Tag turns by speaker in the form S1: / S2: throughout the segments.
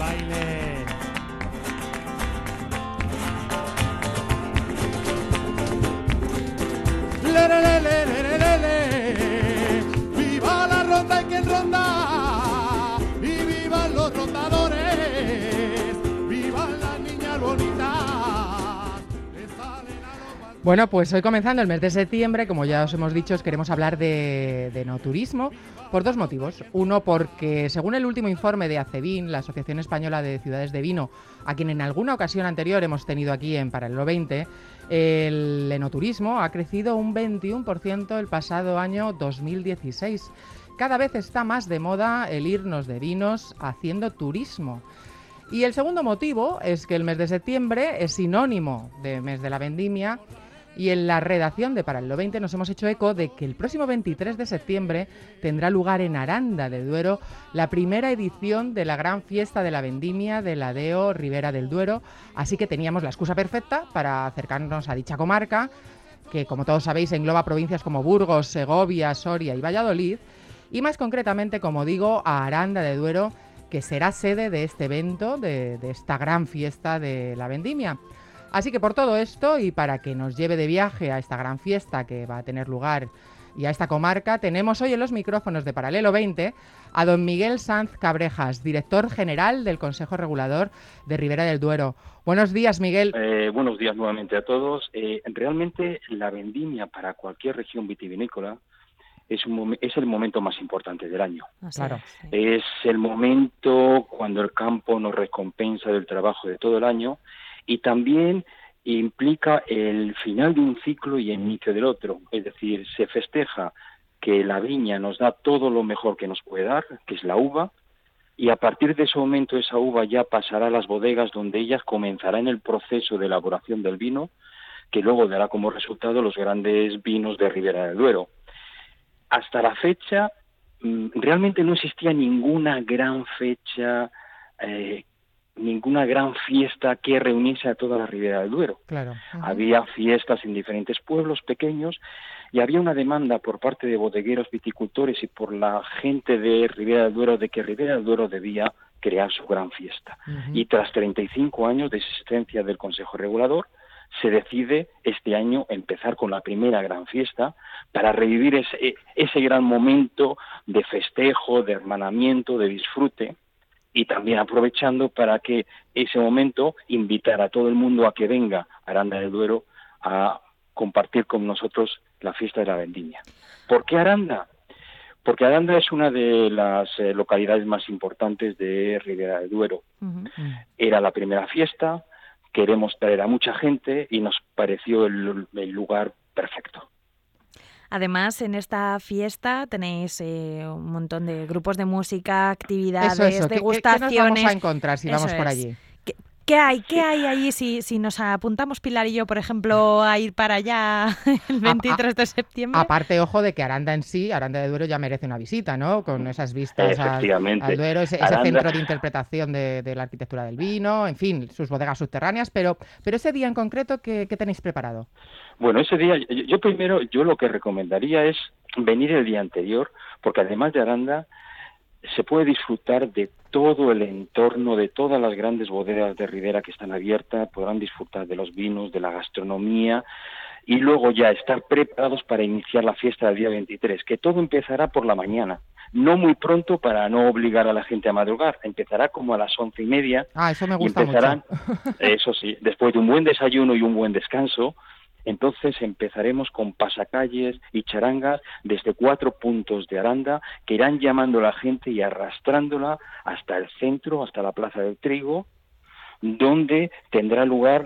S1: baile. Le, le, le, le, le, le, le. Viva la ronda y quien ronda, y vivan los rondadores, vivan las niñas bonitas que salen a los balcones.
S2: Bueno, pues hoy comenzando el mes de septiembre, como ya os hemos dicho, os queremos hablar de enoturismo por dos motivos. Uno, porque según el último informe de ACEVIN, la Asociación Española de Ciudades de Vino, a quien en alguna ocasión anterior hemos tenido aquí en Paralelo 20, el enoturismo ha crecido un 21% el pasado año 2016. Cada vez está más de moda el irnos de vinos haciendo turismo. Y el segundo motivo es que el mes de septiembre es sinónimo de mes de la vendimia, y en la redacción de Paralelo 20 nos hemos hecho eco de que el próximo 23 de septiembre tendrá lugar en Aranda de Duero la primera edición de la gran fiesta de la vendimia de la DEO Ribera del Duero, así que teníamos la excusa perfecta para acercarnos a dicha comarca, que como todos sabéis engloba provincias como Burgos, Segovia, Soria y Valladolid, y más concretamente, como digo, a Aranda de Duero, que será sede de este evento, de esta gran fiesta de la vendimia. Así que por todo esto, y para que nos lleve de viaje a esta gran fiesta que va a tener lugar y a esta comarca, tenemos hoy en los micrófonos de Paralelo 20 a don Miguel Sanz Cabrejas, director general del Consejo Regulador de Ribera del Duero. Buenos días, Miguel.
S3: Buenos días nuevamente a todos. Realmente la vendimia para cualquier región vitivinícola es el momento más importante del año.
S2: Claro.
S3: Es el momento cuando el campo nos recompensa del trabajo de todo el año, y también implica el final de un ciclo y el inicio del otro. Es decir, se festeja que la viña nos da todo lo mejor que nos puede dar, que es la uva, y a partir de ese momento esa uva ya pasará a las bodegas, donde ellas comenzarán el proceso de elaboración del vino, que luego dará como resultado los grandes vinos de Ribera del Duero. Hasta la fecha, realmente no existía ninguna gran fecha, ninguna gran fiesta que reuniese a toda la Ribera del Duero.
S2: Claro.
S3: Había fiestas en diferentes pueblos pequeños y había una demanda por parte de bodegueros, viticultores y por la gente de Ribera del Duero de que Ribera del Duero debía crear su gran fiesta. Y tras 35 años de existencia del Consejo Regulador, se decide este año empezar con la primera gran fiesta para revivir ese gran momento de festejo, de hermanamiento, de disfrute, y también aprovechando para que ese momento invitar a todo el mundo a que venga a Aranda del Duero a compartir con nosotros la fiesta de la vendimia. ¿Por qué Aranda? Porque Aranda es una de las localidades más importantes de Ribera del Duero. Era la primera fiesta, queremos traer a mucha gente y nos pareció el lugar perfecto.
S4: Además, en esta fiesta tenéis un montón de grupos de música, actividades,
S2: Eso.
S4: degustaciones.
S2: ¿Qué nos vamos a encontrar si vamos por allí?
S4: ¿Qué hay ahí si nos apuntamos, Pilar y yo, por ejemplo, a ir para allá el 23 de septiembre?
S2: Aparte, ojo, de que Aranda en sí, Aranda de Duero ya merece una visita, ¿no? Con esas vistas al Duero, ese centro de interpretación de la arquitectura del vino, en fin, sus bodegas subterráneas, pero ese día en concreto, ¿qué tenéis preparado?
S3: Bueno, ese día, yo lo que recomendaría es venir el día anterior, porque además de Aranda, se puede disfrutar de todo el entorno, de todas las grandes bodegas de Ribera que están abiertas, podrán disfrutar de los vinos, de la gastronomía, y luego ya estar preparados para iniciar la fiesta del día 23, que todo empezará por la mañana, no muy pronto para no obligar a la gente a madrugar, empezará como a las 11:30.
S2: Eso me gusta
S3: mucho. Eso sí, después de un buen desayuno y un buen descanso. Entonces empezaremos con pasacalles y charangas desde 4 puntos de Aranda que irán llamando a la gente y arrastrándola hasta el centro, hasta la Plaza del Trigo, donde tendrá lugar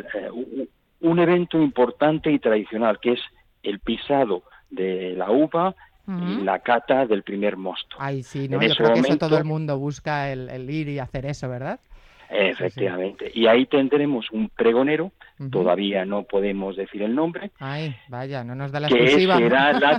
S3: un evento importante y tradicional, que es el pisado de la uva y la cata del primer mosto.
S2: Ay, sí, ¿no? Yo creo que eso todo el mundo busca, el ir y hacer eso, ¿verdad?
S3: Efectivamente. Sí. Y ahí tendremos un pregonero, todavía no podemos decir el nombre.
S2: Ay, vaya, no nos da la exclusiva.
S3: Que será la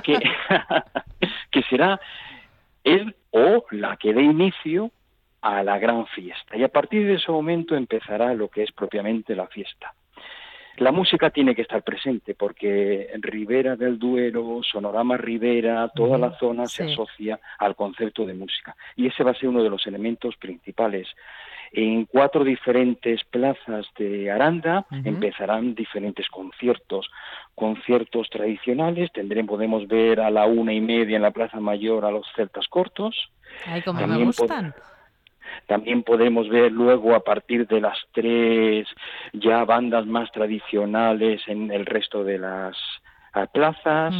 S3: que será él o la que dé inicio a la gran fiesta. Y a partir de ese momento empezará lo que es propiamente la fiesta. La música tiene que estar presente porque en Ribera del Duero, Sonorama Ribera, toda la zona se asocia al concepto de música. Y ese va a ser uno de los elementos principales. En 4 diferentes plazas de Aranda empezarán diferentes conciertos tradicionales. Podemos ver a la 1:30 en la Plaza Mayor a los Celtas Cortos.
S4: Ay, como me gustan.
S3: También podemos ver luego a partir de las 3 ya bandas más tradicionales en el resto de las plazas.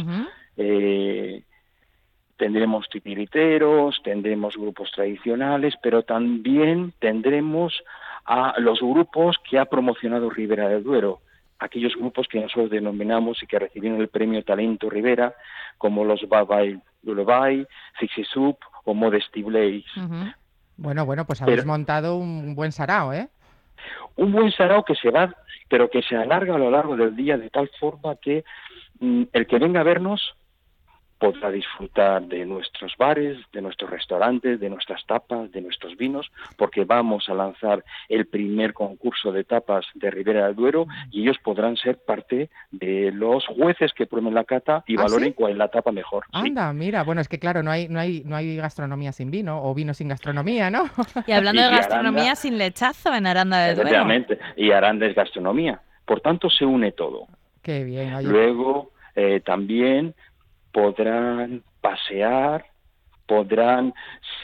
S3: Tendremos titiriteros, tendremos grupos tradicionales, pero también tendremos a los grupos que ha promocionado Ribera del Duero, aquellos grupos que nosotros denominamos y que recibieron el premio Talento Ribera, como los Bye Lullaby, Fixie Soup o Modesty Blaze.
S2: Bueno, pues habéis montado un buen sarao, ¿eh?
S3: Un buen sarao que se va, pero que se alarga a lo largo del día de tal forma que el que venga a vernos podrá disfrutar de nuestros bares, de nuestros restaurantes, de nuestras tapas, de nuestros vinos, porque vamos a lanzar el primer concurso de tapas de Ribera del Duero y ellos podrán ser parte de los jueces que prueben la cata y valoren cuál es la tapa mejor.
S2: Anda, mira, bueno, es que claro, no hay gastronomía sin vino o vino sin gastronomía, ¿no?
S4: Y hablando de gastronomía, Aranda, sin lechazo en Aranda del Duero.
S3: Efectivamente, y Aranda es gastronomía. Por tanto, se une todo.
S2: Qué bien. Oye.
S3: Luego, también podrán pasear, podrán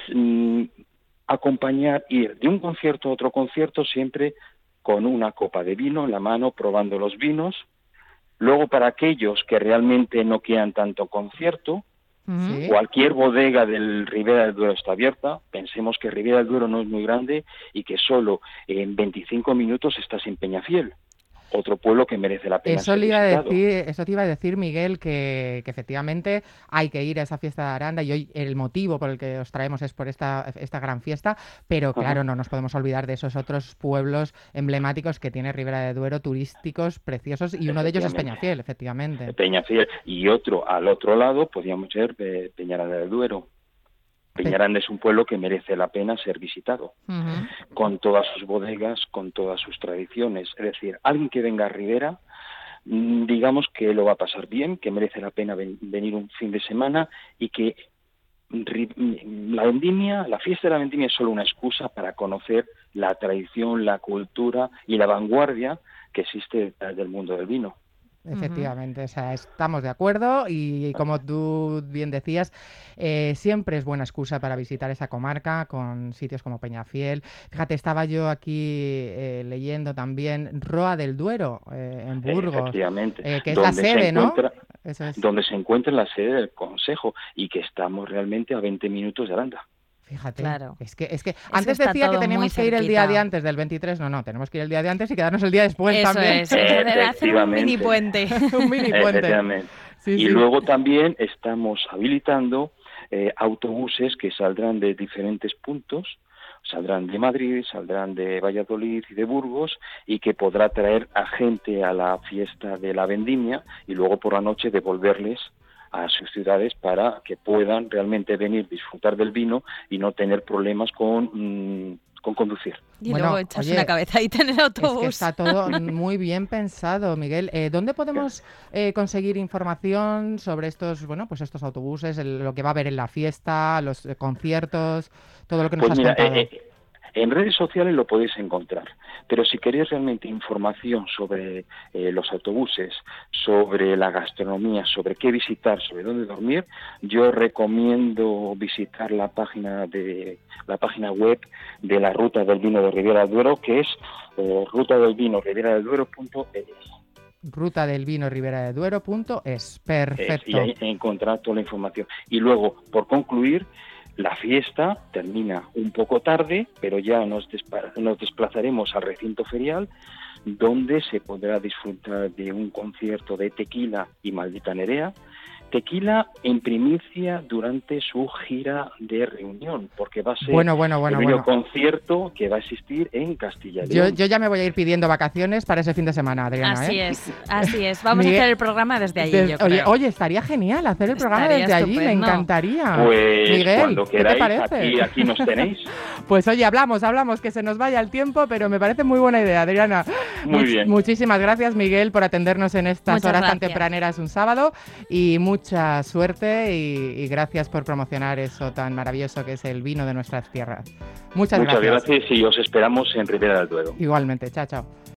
S3: acompañar, ir de un concierto a otro concierto siempre con una copa de vino en la mano, probando los vinos. Luego, para aquellos que realmente no quieran tanto concierto, cualquier bodega del Ribera del Duero está abierta. Pensemos que Ribera del Duero no es muy grande y que solo en 25 minutos estás en Peñafiel. Otro pueblo que merece la pena
S2: eso
S3: ser visitado.
S2: Eso te iba a decir, Miguel, que efectivamente hay que ir a esa fiesta de Aranda y hoy el motivo por el que os traemos es por esta gran fiesta, pero claro, no nos podemos olvidar de esos otros pueblos emblemáticos que tiene Ribera del Duero, turísticos, preciosos, y uno de ellos es Peñafiel, efectivamente.
S3: Peñafiel, y otro, al otro lado, podríamos ser Peñaranda del Duero. Peñaranda es un pueblo que merece la pena ser visitado, con todas sus bodegas, con todas sus tradiciones. Es decir, alguien que venga a Ribera, digamos que lo va a pasar bien, que merece la pena venir un fin de semana y que la fiesta de la vendimia es solo una excusa para conocer la tradición, la cultura y la vanguardia que existe detrás del mundo del vino.
S2: Efectivamente, o sea, estamos de acuerdo y como tú bien decías, siempre es buena excusa para visitar esa comarca con sitios como Peñafiel. Fíjate, estaba yo aquí leyendo también Roa del Duero, en Burgos,
S3: efectivamente,
S2: que es la sede, ¿no?
S3: Eso es. Donde se encuentra la sede del Consejo y que estamos realmente a 20 minutos de Aranda.
S2: Fíjate,
S4: claro.
S2: es que antes decía que teníamos que ir el día de antes del 23, no, tenemos que ir el día de antes y quedarnos el día después
S4: eso
S2: también.
S4: Eso es, hacer un mini puente.
S2: Un mini puente.
S3: Sí. Luego también estamos habilitando autobuses que saldrán de diferentes puntos, saldrán de Madrid, saldrán de Valladolid y de Burgos, y que podrá traer a gente a la fiesta de la vendimia y luego por la noche devolverles a sus ciudades para que puedan realmente venir, disfrutar del vino y no tener problemas con conducir.
S4: Y luego echarse una cabezadita en el autobús.
S2: Es que está todo muy bien pensado, Miguel. ¿Dónde podemos conseguir información sobre estos autobuses, lo que va a haber en la fiesta, los conciertos, todo lo que nos has contado?
S3: En redes sociales lo podéis encontrar, pero si queréis realmente información sobre los autobuses, sobre la gastronomía, sobre qué visitar, sobre dónde dormir, yo recomiendo visitar la página web de la Ruta del Vino de Ribera del Duero, que es rutadelvinoriberadelduero.es.
S2: Rutadelvinoriberadelduero.es, perfecto.
S3: Y ahí encontrar toda la información. Y luego, por concluir, la fiesta termina un poco tarde, pero ya nos desplazaremos al recinto ferial, donde se podrá disfrutar de un concierto de Tequila y Maldita Nerea. Tequila en primicia durante su gira de reunión, porque va a ser el único concierto que va a existir en Castilla y León.
S2: Yo ya me voy a ir pidiendo vacaciones para ese fin de semana, Adriana.
S4: Así es. Vamos a hacer el programa desde allí, yo creo.
S2: Oye, estaría genial hacer el programa desde allí, me encantaría.
S3: Pues
S2: Miguel,
S3: cuando queráis,
S2: ¿qué te parece?
S3: Aquí nos tenéis.
S2: Pues oye, hablamos, que se nos vaya el tiempo, pero me parece muy buena idea, Adriana.
S3: Muy bien.
S2: Muchísimas gracias, Miguel, por atendernos en estas horas tan tempraneras un sábado, y muchas mucha suerte y gracias por promocionar eso tan maravilloso que es el vino de nuestras tierras. Muchas gracias
S3: y os esperamos en Ribera del Duero.
S2: Igualmente, chao, chao.